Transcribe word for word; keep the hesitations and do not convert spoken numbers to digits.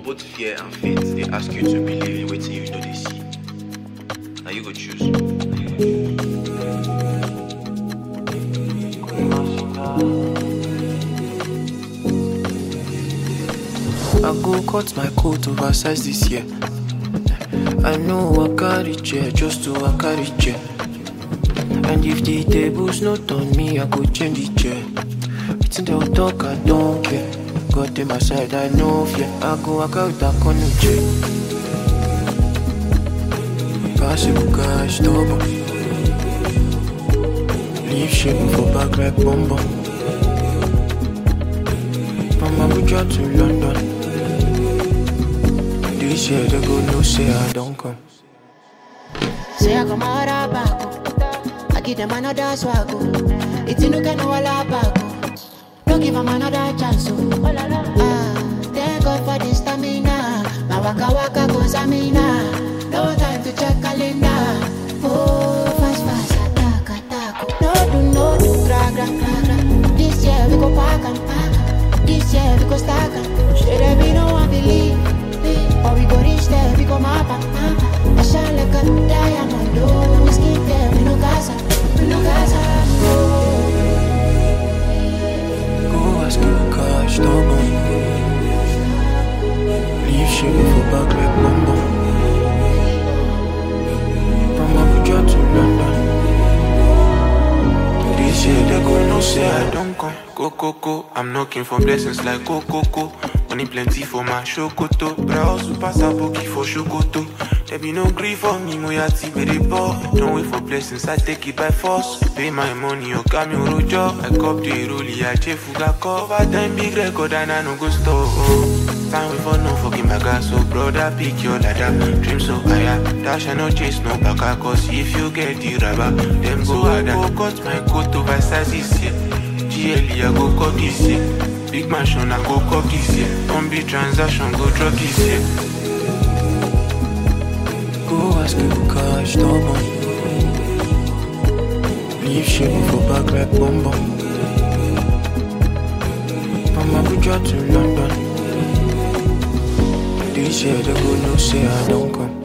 both fear and faith, they ask you to believe in wetin you know they see. Now you go choose. I go cut my coat oversize this year. I know I carry chair just to I carry chair. And if the tables not on me, I go change the chair. Within the talk, I don't care. Got them aside, I know fear. I go I carry that corner chair. Possible cash, double. Leave shaking for back like bomba. From Abuja to London. This year they go no say I don't come. Say I come out of back. I give them another swag. It's in the can all back. Don't give them another chance. Ah, thank God for the stamina. My waka waka goes amina. No time to check calendar. Oh, fast fast attack attack. No do no do gra gra gra gra. This year we go pack and pack. This year we go stack and should there be no one believe. Or we go reach there, we go mapa, mapa. I shine like a diamond, oh. We skip there, we no Gaza, we no Gaza, oh. Go ask you cash, double. Leave shaking for back like bomba. From Abuja to London. This year they go no say I don't come. Go, go, go, I'm knocking for blessings like go, go, go. Money plenty for my shokoto. But I also pass a bookie for shokoto. There be no grief for me, moyati very poor. Don't wait for blessings, I take it by force. Pay my money, or come your rojo. I cop the rollie, I check fuga call. Over time, big record, and I no go store. Time wait for no fucking my gas, so brother, pick your ladder. Dream so higher, dash and no chase, no baka. Cause if you get the rubber, then go harder. Go cut my coat over size this year. G L E, I go cut this year. Big mansion, I go cop this year. Don't be transaction, go drop this year. Go ask you cash, double. Leave shaking for back like bomba. From Abuja to London. This year they go no say I don't come.